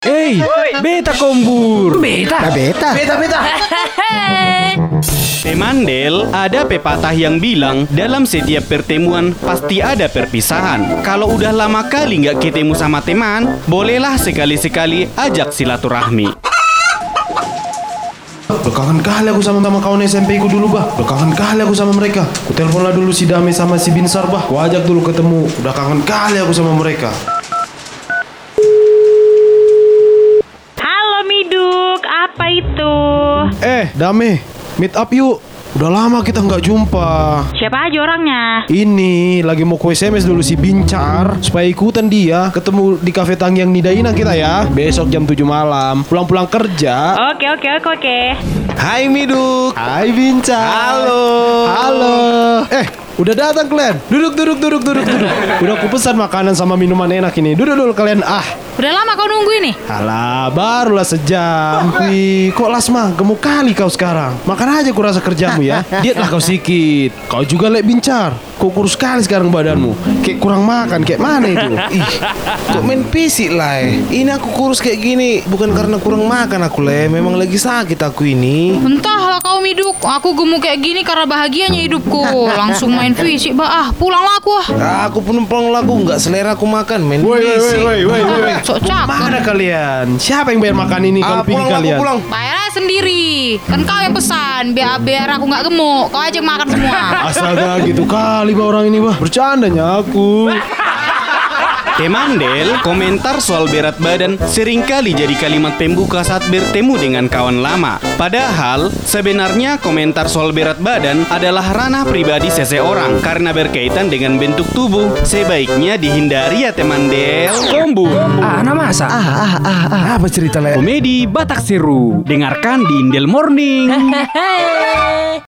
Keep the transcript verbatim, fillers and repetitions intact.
Hey, beta kombur. Beta? Beta? Beta, beta. Teman Del, ada pepatah yang bilang dalam setiap pertemuan pasti ada perpisahan. Kalau udah lama kali nggak ketemu sama teman, bolehlah sekali-sekali ajak silaturahmi. Udah kangen kali aku sama sama kawan S M P ku dulu, bah. Udah kangen kali aku sama mereka. Ku telepon lah dulu si Dame sama si Binsar, bah. Ku ajak dulu ketemu. Udah kangen kali aku sama mereka. Halo Miduk, apa itu? Eh, Dame, meet up yuk. Udah lama kita nggak jumpa. Siapa aja orangnya? Ini lagi mau ku S M S dulu si Bincar supaya ikutan dia ketemu di Cafe Tanggyang Nidaina kita ya. Besok jam tujuh malam. Pulang-pulang kerja. Oke, oke, oke, oke. Hai Miduk. Hai Bincar. Halo. Halo. Eh, udah datang kalian. Duduk, duduk, duduk, duduk, duduk. Udah aku pesan makanan sama minuman enak ini. Duduk dulu kalian. Ah. Udah lama kau nunggu ini? Alah, barulah sejam. Wih, kok Lasma, gemuk kali kau sekarang. Makan aja kurasa kerjamu ya. Diet lah kau sikit. Kau juga Lek Bincar. Kok kurus sekali sekarang badanmu. Kayak kurang makan, kayak mana itu? Ih, kok main fisik lah. Ini aku kurus kayak gini bukan karena kurang makan aku, Le. Memang lagi sakit aku ini. Entahlah kau Miduk, aku gemuk kayak gini karena bahagianya hidupku. Langsung main fisik, bah. Ah, pulanglah aku ah. Ah, aku pun pulang lagu nggak selera aku makan, main Woi, woi, fisik. woi, woi, woi. Sok cakep. Mana kalian? Siapa yang bayar makan ini kalau Ah, pilih pulang kalian? aku pulang. Bayar aja sendiri. Kan kau yang pesan, biar biar aku nggak gemuk. Kau aja yang makan semua. Astaga, gitu kali bah orang ini bah. Bercandanya aku. Teman Del, komentar soal berat badan seringkali jadi kalimat pembuka saat bertemu dengan kawan lama. Padahal, sebenarnya komentar soal berat badan adalah ranah pribadi seseorang karena berkaitan dengan bentuk tubuh. Sebaiknya dihindari ya teman Del. Kombur. Ah, nama masa? Ah, ah, ah, ah. Apa cerita, Le? Komedi Batak Seru. Dengarkan di Indel Morning.